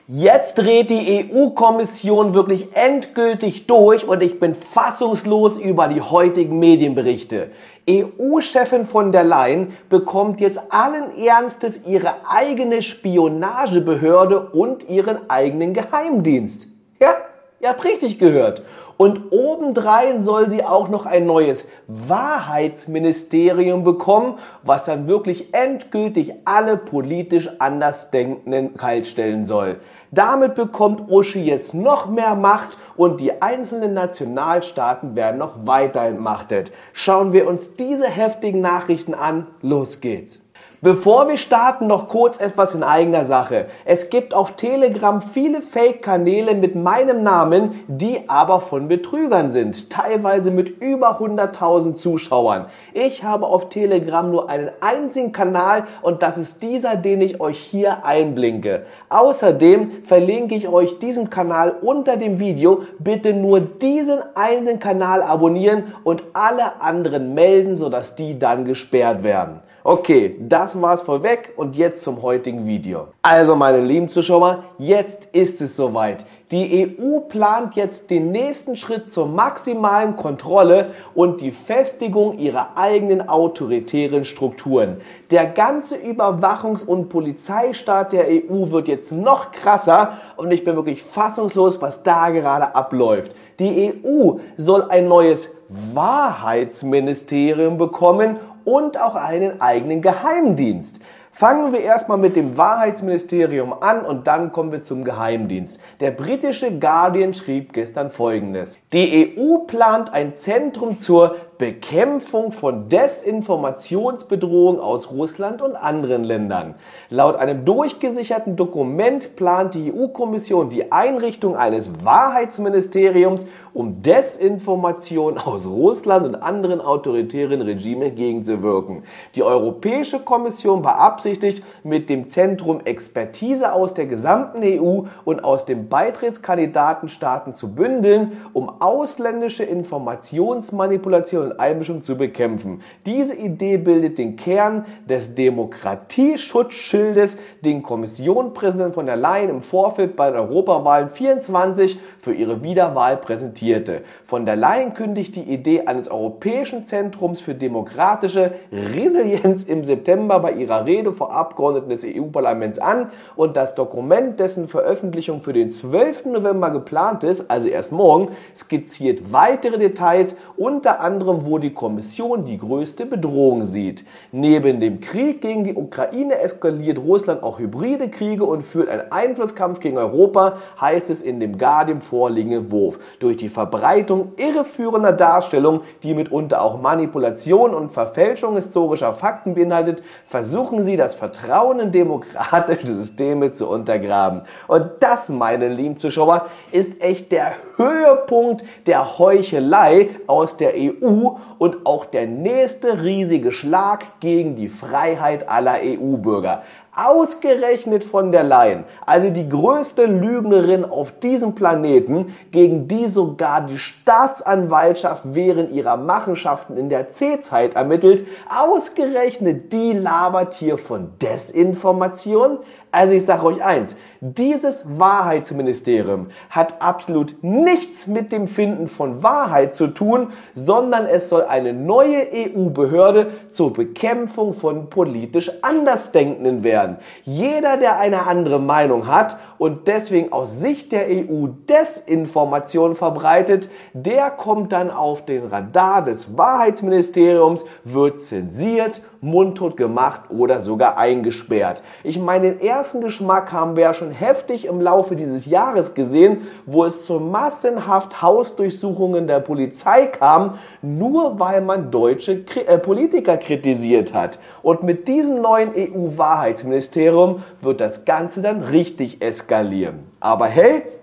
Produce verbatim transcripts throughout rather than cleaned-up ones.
Jetzt dreht die E U-Kommission wirklich endgültig durch und ich bin fassungslos über die heutigen Medienberichte. E U-Chefin von der Leyen bekommt jetzt allen Ernstes ihre eigene Spionagebehörde und ihren eigenen Geheimdienst. Ja, ihr habt richtig gehört. Und obendrein soll sie auch noch ein neues Wahrheitsministerium bekommen, was dann wirklich endgültig alle politisch Andersdenkenden kaltstellen soll. Damit bekommt Uschi jetzt noch mehr Macht und die einzelnen Nationalstaaten werden noch weiter entmachtet. Schauen wir uns diese heftigen Nachrichten an. Los geht's. Bevor wir starten, noch kurz etwas in eigener Sache. Es gibt auf Telegram viele Fake-Kanäle mit meinem Namen, die aber von Betrügern sind, teilweise mit über hunderttausend Zuschauern. Ich habe auf Telegram nur einen einzigen Kanal und das ist dieser, den ich euch hier einblinke. Außerdem verlinke ich euch diesen Kanal unter dem Video. Bitte nur diesen einen Kanal abonnieren und alle anderen melden, sodass die dann gesperrt werden. Okay, das war's vorweg und jetzt zum heutigen Video. Also meine lieben Zuschauer, jetzt ist es soweit. Die E U plant jetzt den nächsten Schritt zur maximalen Kontrolle und die Festigung ihrer eigenen autoritären Strukturen. Der ganze Überwachungs- und Polizeistaat der E U wird jetzt noch krasser und ich bin wirklich fassungslos, was da gerade abläuft. Die E U soll ein neues Wahrheitsministerium bekommen und auch einen eigenen Geheimdienst. Fangen wir erstmal mit dem Wahrheitsministerium an und dann kommen wir zum Geheimdienst. Der britische Guardian schrieb gestern Folgendes: Die E U plant ein Zentrum zur Bekämpfung von Desinformationsbedrohung aus Russland und anderen Ländern. Laut einem durchgesicherten Dokument plant die E U-Kommission die Einrichtung eines Wahrheitsministeriums, um Desinformation aus Russland und anderen autoritären Regimen entgegenzuwirken. Die Europäische Kommission beabsichtigt, mit dem Zentrum Expertise aus der gesamten E U und aus den Beitrittskandidatenstaaten zu bündeln, um ausländische Informationsmanipulation und Einmischung zu bekämpfen. Diese Idee bildet den Kern des Demokratieschutzschildes, den Kommissionspräsident von der Leyen im Vorfeld bei den Europawahlen vierundzwanzig für ihre Wiederwahl präsentierte. Von der Leyen kündigt die Idee eines Europäischen Zentrums für demokratische Resilienz im September bei ihrer Rede vor Abgeordneten des E U-Parlaments an und das Dokument, dessen Veröffentlichung für den zwölften November geplant ist, also erst morgen, skizziert weitere Details, unter anderem wo die Kommission die größte Bedrohung sieht. Neben dem Krieg gegen die Ukraine eskaliert Russland auch hybride Kriege und führt einen Einflusskampf gegen Europa, heißt es in dem Guardian vorliegenden Entwurf. Durch die Verbreitung irreführender Darstellungen, die mitunter auch Manipulation und Verfälschung historischer Fakten beinhaltet, versuchen sie, das Vertrauen in demokratische Systeme zu untergraben. Und das, meine lieben Zuschauer, ist echt der Höhepunkt der Heuchelei aus der E U und auch der nächste riesige Schlag gegen die Freiheit aller E U-Bürger. Ausgerechnet von der Leyen, also die größte Lügnerin auf diesem Planeten, gegen die sogar die Staatsanwaltschaft während ihrer Machenschaften in der C-Zeit ermittelt, ausgerechnet die labert hier von Desinformation. Also ich sage euch eins, dieses Wahrheitsministerium hat absolut nichts mit dem Finden von Wahrheit zu tun, sondern es soll eine neue E U-Behörde zur Bekämpfung von politisch Andersdenkenden werden. Jeder, der eine andere Meinung hat und deswegen aus Sicht der E U Desinformation verbreitet, der kommt dann auf den Radar des Wahrheitsministeriums, wird zensiert, mundtot gemacht oder sogar eingesperrt. Ich meine, den ersten Geschmack haben wir ja schon heftig im Laufe dieses Jahres gesehen, wo es zu massenhaft Hausdurchsuchungen der Polizei kam, nur weil man deutsche äh, Politiker kritisiert hat. Und mit diesem neuen E U-Wahrheitsministerium wird das Ganze dann richtig eskalieren. Aber hey,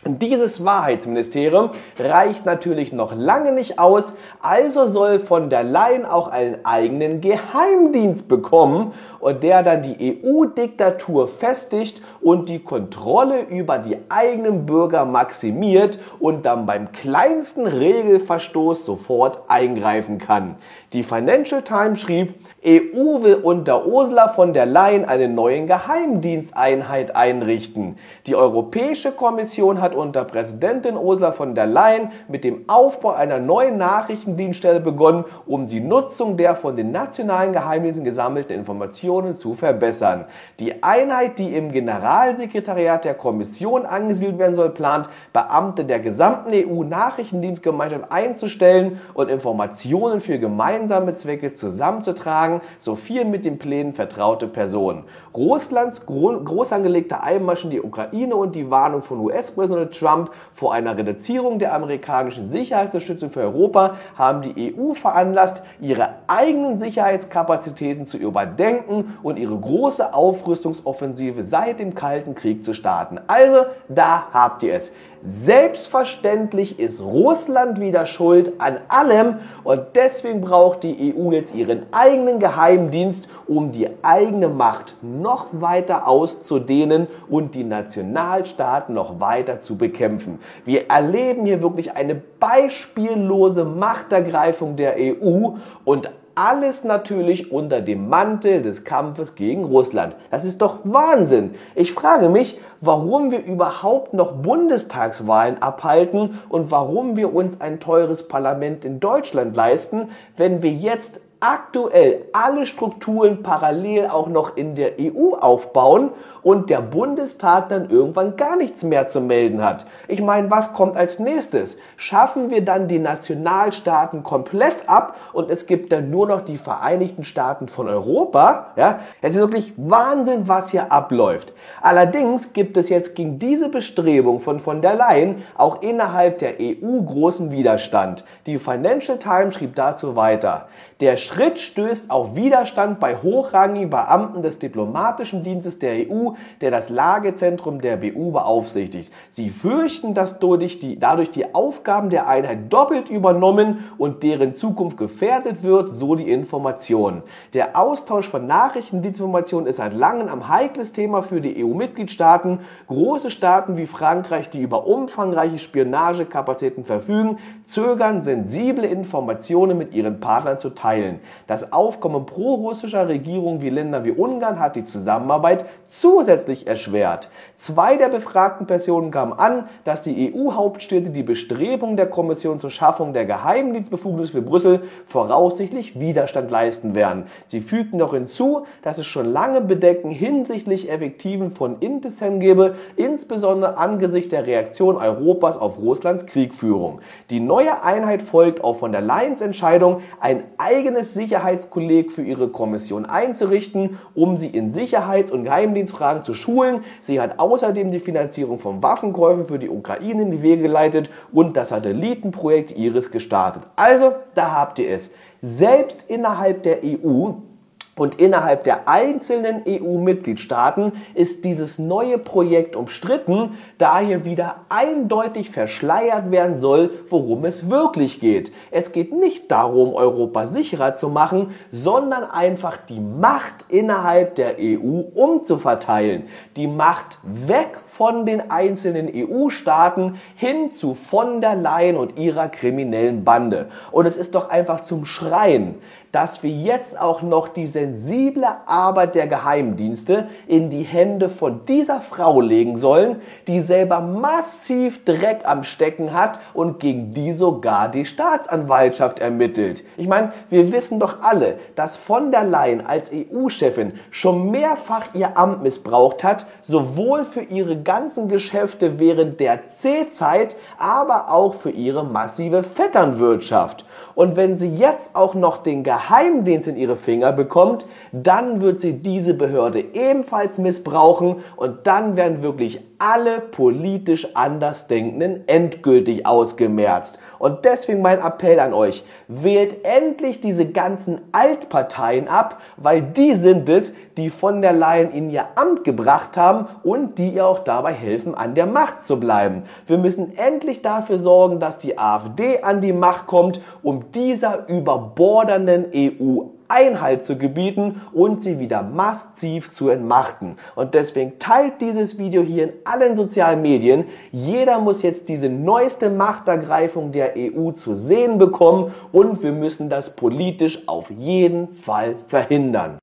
Dieses Wahrheitsministerium reicht natürlich noch lange nicht aus, also soll von der Leyen auch einen eigenen Geheimdienst bekommen und der dann die E U-Diktatur festigt und die Kontrolle über die eigenen Bürger maximiert und dann beim kleinsten Regelverstoß sofort eingreifen kann. Die Financial Times schrieb, E U will unter Ursula von der Leyen eine neue Geheimdiensteinheit einrichten. Die Europäische Kommission hat unter Präsidentin Ursula von der Leyen mit dem Aufbau einer neuen Nachrichtendienststelle begonnen, um die Nutzung der von den nationalen Geheimdiensten gesammelten Informationen zu verbessern. Die Einheit, die im Generalsekretariat der Kommission angesiedelt werden soll, plant, Beamte der gesamten E U-Nachrichtendienstgemeinschaft einzustellen und Informationen für gemeinsame Zwecke zusammenzutragen, so viel mit den Plänen vertraute Personen. Russlands gro groß angelegte Einmarsch in die Ukraine und die Warnung von U S-Präsident Trump vor einer Reduzierung der amerikanischen Sicherheitsunterstützung für Europa haben die E U veranlasst, ihre eigenen Sicherheitskapazitäten zu überdenken und ihre große Aufrüstungsoffensive seit dem Kalten Krieg zu starten. Also, da habt ihr es. Selbstverständlich ist Russland wieder schuld an allem und deswegen braucht die E U jetzt ihren eigenen Geheimdienst, um die eigene Macht noch weiter auszudehnen und die Nationalstaaten noch weiter zu bekämpfen. Wir erleben hier wirklich eine beispiellose Machtergreifung der E U und alles natürlich unter dem Mantel des Kampfes gegen Russland. Das ist doch Wahnsinn. Ich frage mich, warum wir überhaupt noch Bundestagswahlen abhalten und warum wir uns ein teures Parlament in Deutschland leisten, wenn wir jetzt aktuell alle Strukturen parallel auch noch in der E U aufbauen und der Bundestag dann irgendwann gar nichts mehr zu melden hat. Ich meine, was kommt als nächstes? Schaffen wir dann die Nationalstaaten komplett ab und es gibt dann nur noch die Vereinigten Staaten von Europa? Ja, es ist wirklich Wahnsinn, was hier abläuft. Allerdings gibt es jetzt gegen diese Bestrebung von von der Leyen auch innerhalb der E U großen Widerstand. Die Financial Times schrieb dazu weiter. Der Schritt stößt auf Widerstand bei hochrangigen Beamten des Diplomatischen Dienstes der E U, der das Lagezentrum der B U beaufsichtigt. Sie fürchten, dass dadurch die, dadurch die Aufgaben der Einheit doppelt übernommen und deren Zukunft gefährdet wird, so die Information. Der Austausch von Nachrichtendienstinformationen ist seit langem ein heikles Thema für die E U-Mitgliedstaaten. Große Staaten wie Frankreich, die über umfangreiche Spionagekapazitäten verfügen, zögern, sensible Informationen mit ihren Partnern zu teilen. Das Aufkommen pro-russischer Regierungen wie Ländern wie Ungarn hat die Zusammenarbeit zusätzlich erschwert. Zwei der befragten Personen gaben an, dass die E U-Hauptstädte die Bestrebungen der Kommission zur Schaffung der Geheimdienstbefugnis für Brüssel voraussichtlich Widerstand leisten werden. Sie fügten noch hinzu, dass es schon lange Bedenken hinsichtlich effektiven von Intesen gebe, insbesondere angesichts der Reaktion Europas auf Russlands Kriegführung. Die neue Einheit folgt auch von der Leyens Entscheidung, ein eigenes Sicherheitskolleg für ihre Kommission einzurichten, um sie in Sicherheits- und Geheimdienstfragen zu schulen. Sie hat außerdem die Finanzierung von Waffenkäufen für die Ukraine in die Wege geleitet und das Satellitenprojekt Iris gestartet. Also, da habt ihr es. Selbst innerhalb der E U und innerhalb der einzelnen E U-Mitgliedstaaten ist dieses neue Projekt umstritten, da hier wieder eindeutig verschleiert werden soll, worum es wirklich geht. Es geht nicht darum, Europa sicherer zu machen, sondern einfach die Macht innerhalb der E U umzuverteilen. Die Macht weg von den einzelnen E U-Staaten hin zu von der Leyen und ihrer kriminellen Bande. Und es ist doch einfach zum Schreien, dass wir jetzt auch noch die sensible Arbeit der Geheimdienste in die Hände von dieser Frau legen sollen, die selber massiv Dreck am Stecken hat und gegen die sogar die Staatsanwaltschaft ermittelt. Ich meine, wir wissen doch alle, dass von der Leyen als E U-Chefin schon mehrfach ihr Amt missbraucht hat, sowohl für ihre ganzen Geschäfte während der C-Zeit, aber auch für ihre massive Vetternwirtschaft. Und wenn sie jetzt auch noch den Geheimdienst in ihre Finger bekommt, dann wird sie diese Behörde ebenfalls missbrauchen und dann werden wirklich alle politisch Andersdenkenden endgültig ausgemerzt. Und deswegen mein Appell an euch, wählt endlich diese ganzen Altparteien ab, weil die sind es, die von der Leyen in ihr Amt gebracht haben und die ihr auch dabei helfen, an der Macht zu bleiben. Wir müssen endlich dafür sorgen, dass die AfD an die Macht kommt, um dieser überbordernden E U Einhalt zu gebieten und sie wieder massiv zu entmachten. Und deswegen teilt dieses Video hier in allen sozialen Medien. Jeder muss jetzt diese neueste Machtergreifung der E U zu sehen bekommen und wir müssen das politisch auf jeden Fall verhindern.